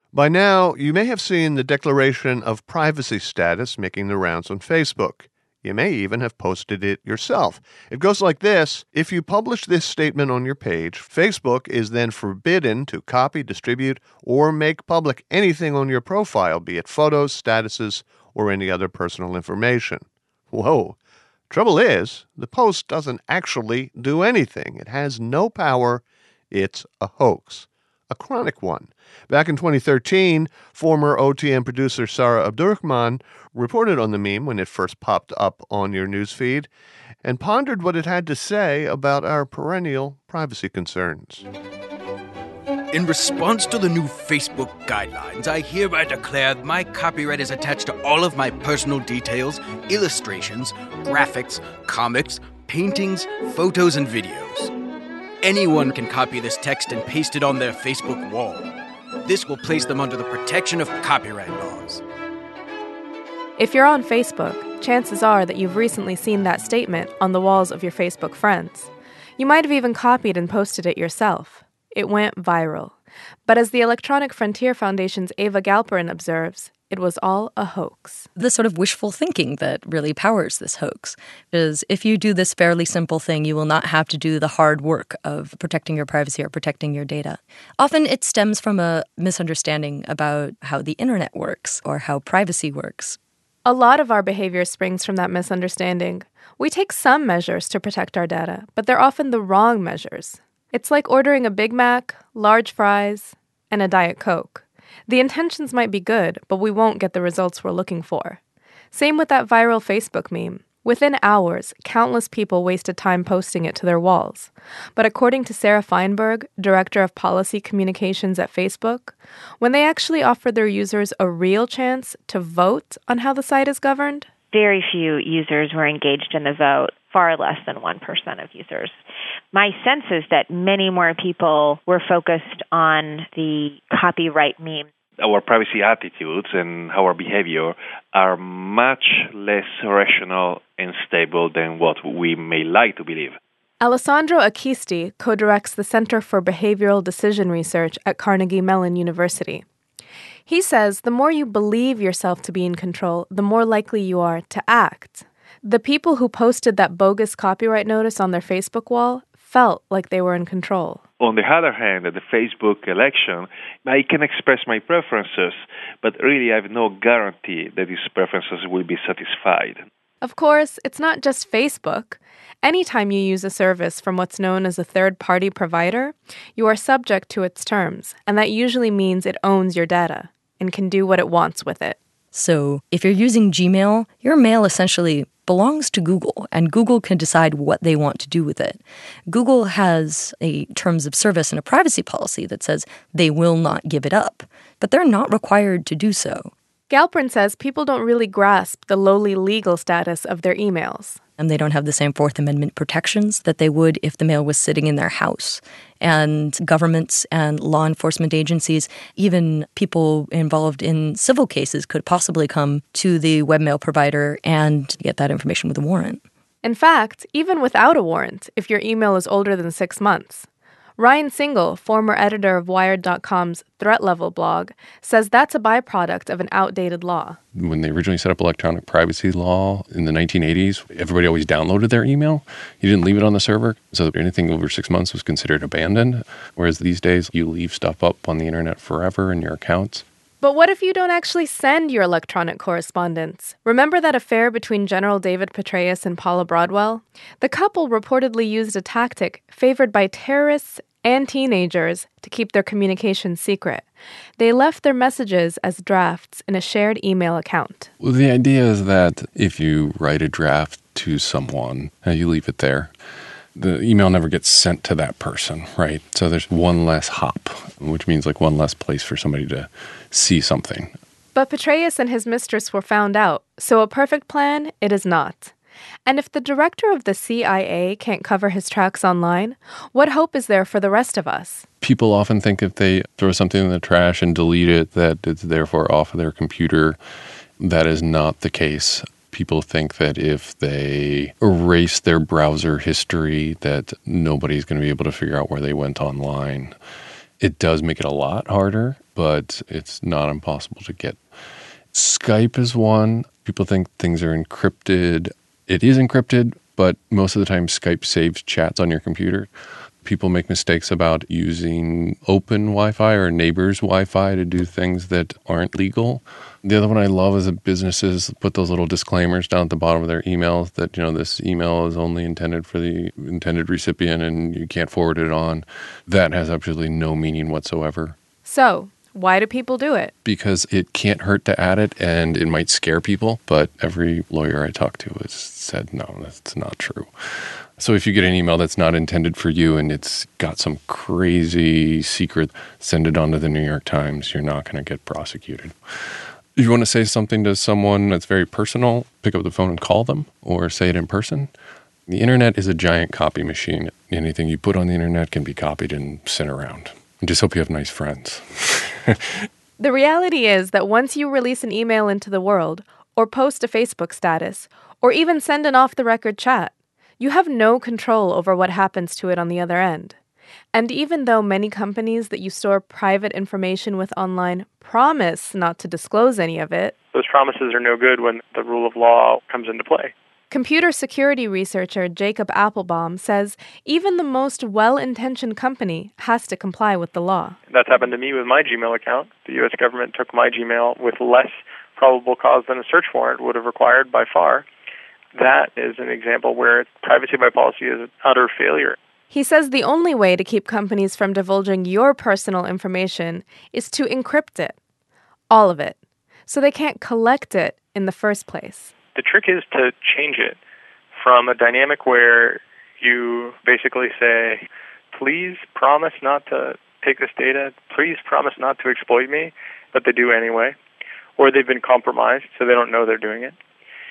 By now, you may have seen the declaration of privacy status making the rounds on Facebook. You may even have posted it yourself. It goes like this. If you publish this statement on your page, Facebook is then forbidden to copy, distribute, or make public anything on your profile, be it photos, statuses, or any other personal information. Whoa. Trouble is, the post doesn't actually do anything. It has no power. It's a hoax. A chronic one. Back in 2013, former OTM producer Sara Abdurrahman reported on the meme when it first popped up on your newsfeed and pondered what it had to say about our perennial privacy concerns. In response to the new Facebook guidelines, I hereby declare my copyright is attached to all of my personal details, illustrations, graphics, comics, paintings, photos, and videos. Anyone can copy this text and paste it on their Facebook wall. This will place them under the protection of copyright laws. If you're on Facebook, chances are that you've recently seen that statement on the walls of your Facebook friends. You might have even copied and posted it yourself. It went viral. But as the Electronic Frontier Foundation's Eva Galperin observes, it was all a hoax. The sort of wishful thinking that really powers this hoax is if you do this fairly simple thing, you will not have to do the hard work of protecting your privacy or protecting your data. Often it stems from a misunderstanding about how the internet works or how privacy works. A lot of our behavior springs from that misunderstanding. We take some measures to protect our data, but they're often the wrong measures. It's like ordering a Big Mac, large fries, and a Diet Coke. The intentions might be good, but we won't get the results we're looking for. Same with that viral Facebook meme. Within hours, countless people wasted time posting it to their walls. But according to Sarah Feinberg, director of policy communications at Facebook, when they actually offered their users a real chance to vote on how the site is governed, very few users were engaged in the vote, far less than 1% of users. My sense is that many more people were focused on the copyright meme. Our privacy attitudes and our behavior are much less rational and stable than what we may like to believe. Alessandro Acquisti co-directs the Center for Behavioral Decision Research at Carnegie Mellon University. He says the more you believe yourself to be in control, the more likely you are to act. The people who posted that bogus copyright notice on their Facebook wall felt like they were in control. On the other hand, at the Facebook election, I can express my preferences, but really I have no guarantee that these preferences will be satisfied. Of course, it's not just Facebook. Anytime you use a service from what's known as a third-party provider, you are subject to its terms, and that usually means it owns your data and can do what it wants with it. So if you're using Gmail, your mail essentially belongs to Google, and Google can decide what they want to do with it. Google has a terms of service and a privacy policy that says they will not give it up, but they're not required to do so. Galperin says people don't really grasp the lowly legal status of their emails. And they don't have the same Fourth Amendment protections that they would if the mail was sitting in their house. And governments and law enforcement agencies, even people involved in civil cases, could possibly come to the webmail provider and get that information with a warrant. In fact, even without a warrant, if your email is older than 6 months. Ryan Singal, former editor of Wired.com's Threat Level blog, says that's a byproduct of an outdated law. When they originally set up electronic privacy law in the 1980s, everybody always downloaded their email. You didn't leave it on the server, so anything over 6 months was considered abandoned. Whereas these days, you leave stuff up on the internet forever in your accounts. But what if you don't actually send your electronic correspondence? Remember that affair between General David Petraeus and Paula Broadwell? The couple reportedly used a tactic favored by terrorists and teenagers to keep their communications secret. They left their messages as drafts in a shared email account. Well, the idea is that if you write a draft to someone, you leave it there. The email never gets sent to that person, right? So there's one less hop, which means like one less place for somebody to see something. But Petraeus and his mistress were found out, so a perfect plan it is not. And if the director of the CIA can't cover his tracks online, what hope is there for the rest of us? People often think if they throw something in the trash and delete it, that it's therefore off of their computer. That is not the case. People think that if they erase their browser history, that nobody's going to be able to figure out where they went online. It does make it a lot harder but it's not impossible to get. Skype is one. People think things are encrypted. It is encrypted, but most of the time Skype saves chats on your computer. People make mistakes about using open Wi-Fi or neighbors' Wi-Fi to do things that aren't legal. The other one I love is that businesses put those little disclaimers down at the bottom of their emails that, this email is only intended for the intended recipient and you can't forward it on. That has absolutely no meaning whatsoever. So, why do people do it? Because it can't hurt to add it and it might scare people, but every lawyer I talk to has said, no, that's not true. So if you get an email that's not intended for you and it's got some crazy secret, send it on to the New York Times. You're not going to get prosecuted. If you want to say something to someone that's very personal, pick up the phone and call them or say it in person. The internet is a giant copy machine. Anything you put on the internet can be copied and sent around. I just hope you have nice friends. The reality is that once you release an email into the world, or post a Facebook status, or even send an off-the-record chat, you have no control over what happens to it on the other end. And even though many companies that you store private information with online promise not to disclose any of it, those promises are no good when the rule of law comes into play. Computer security researcher Jacob Applebaum says even the most well-intentioned company has to comply with the law. That's happened to me with my Gmail account. The U.S. government took my Gmail with less probable cause than a search warrant would have required by far. That is an example where privacy by policy is an utter failure. He says the only way to keep companies from divulging your personal information is to encrypt it, all of it, so they can't collect it in the first place. The trick is to change it from a dynamic where you basically say, please promise not to take this data, please promise not to exploit me, but they do anyway, or they've been compromised so they don't know they're doing it,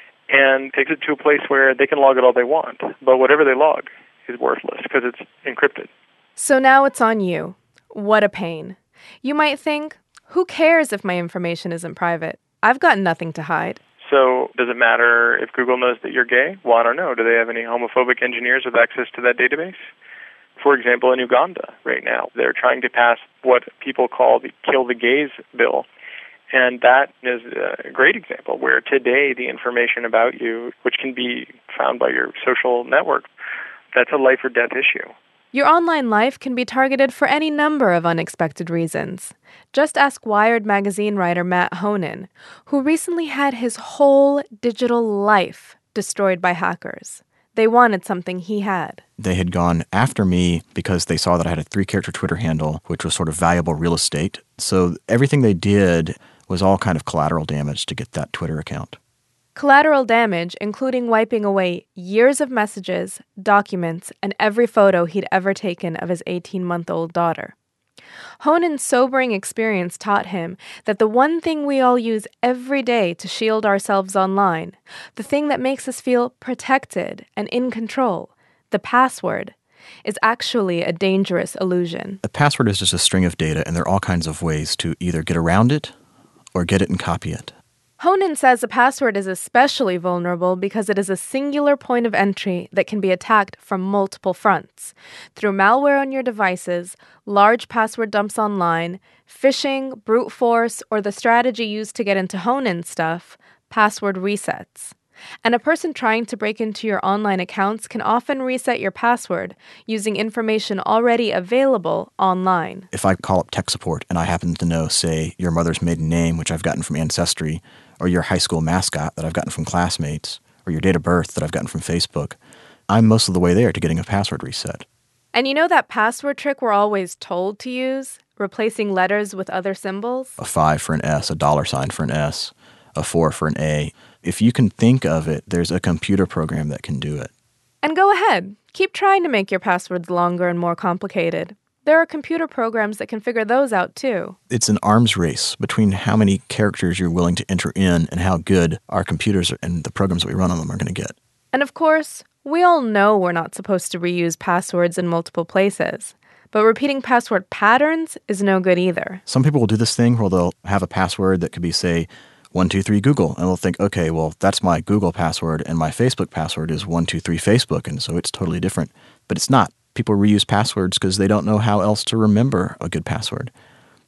and takes it to a place where they can log it all they want, but whatever they log is worthless because it's encrypted. So now it's on you. What a pain. You might think, who cares if my information isn't private? I've got nothing to hide. So does it matter if Google knows that you're gay? Well, I don't know. Do they have any homophobic engineers with access to that database? For example, in Uganda right now, they're trying to pass what people call the Kill the Gays bill. And that is a great example where today the information about you, which can be found by your social network, that's a life or death issue. Your online life can be targeted for any number of unexpected reasons. Just ask Wired magazine writer Matt Honan, who recently had his whole digital life destroyed by hackers. They wanted something he had. They had gone after me because they saw that I had a 3-character Twitter handle, which was sort of valuable real estate. So everything they did was all kind of collateral damage to get that Twitter account. Collateral damage, including wiping away years of messages, documents, and every photo he'd ever taken of his 18-month-old daughter. Honan's sobering experience taught him that the one thing we all use every day to shield ourselves online, the thing that makes us feel protected and in control, the password, is actually a dangerous illusion. A password is just a string of data, and there are all kinds of ways to either get around it or get it and copy it. Honan says a password is especially vulnerable because it is a singular point of entry that can be attacked from multiple fronts. Through malware on your devices, large password dumps online, phishing, brute force, or the strategy used to get into Honan's stuff, password resets. And a person trying to break into your online accounts can often reset your password using information already available online. If I call up tech support and I happen to know, say, your mother's maiden name, which I've gotten from Ancestry, or your high school mascot that I've gotten from classmates, or your date of birth that I've gotten from Facebook, I'm most of the way there to getting a password reset. And you know that password trick we're always told to use? Replacing letters with other symbols? A 5 for an S, a $sign for an S, a 4 for an A. If you can think of it, there's a computer program that can do it. And go ahead. Keep trying to make your passwords longer and more complicated. There are computer programs that can figure those out, too. It's an arms race between how many characters you're willing to enter in and how good our computers and the programs that we run on them are going to get. And of course, we all know we're not supposed to reuse passwords in multiple places. But repeating password patterns is no good either. Some people will do this thing where they'll have a password that could be, say, 123 Google, and they'll think, okay, well, that's my Google password, and my Facebook password is 123 Facebook, and so it's totally different. But it's not. People reuse passwords because they don't know how else to remember a good password.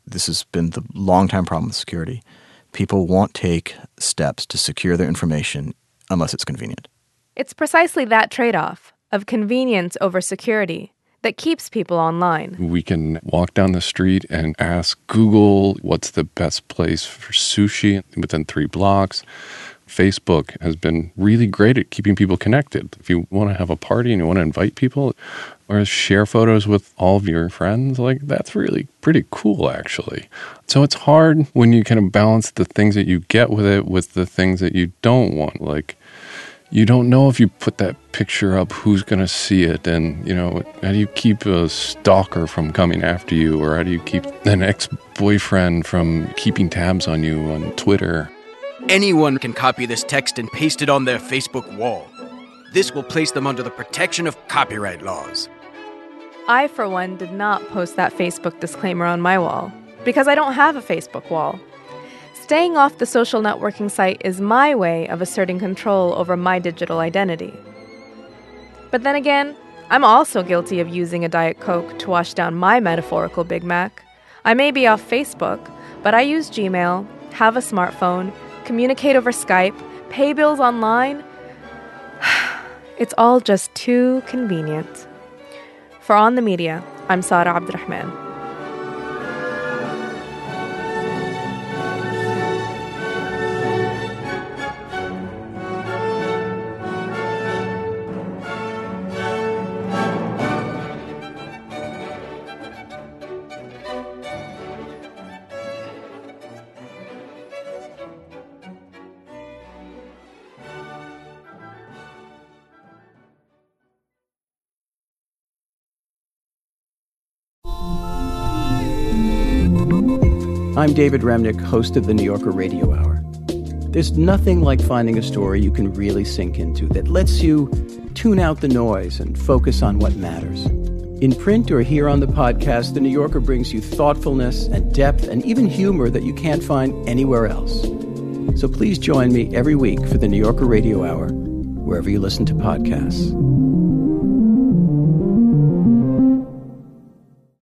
This has been the long-time problem with security. People won't take steps to secure their information unless it's convenient. It's precisely that trade-off of convenience over security that keeps people online. We can walk down the street and ask Google what's the best place for sushi within 3 blocks. Facebook has been really great at keeping people connected. If you want to have a party and you want to invite people or share photos with all of your friends, like that's really pretty cool, actually. So it's hard when you kind of balance the things that you get with it with the things that you don't want. Like, you don't know if you put that picture up, who's going to see it. And, how do you keep a stalker from coming after you? Or how do you keep an ex-boyfriend from keeping tabs on you on Twitter? Anyone can copy this text and paste it on their Facebook wall. This will place them under the protection of copyright laws. I, for one, did not post that Facebook disclaimer on my wall because I don't have a Facebook wall. Staying off the social networking site is my way of asserting control over my digital identity. But then again, I'm also guilty of using a Diet Coke to wash down my metaphorical Big Mac. I may be off Facebook, but I use Gmail, have a smartphone, communicate over Skype, pay bills online. It's all just too convenient. For On the Media, I'm Sara Abdurrahman. I'm David Remnick, host of the New Yorker Radio Hour. There's nothing like finding a story you can really sink into that lets you tune out the noise and focus on what matters. In print or here on the podcast, the New Yorker brings you thoughtfulness and depth and even humor that you can't find anywhere else. So please join me every week for the New Yorker Radio Hour, wherever you listen to podcasts.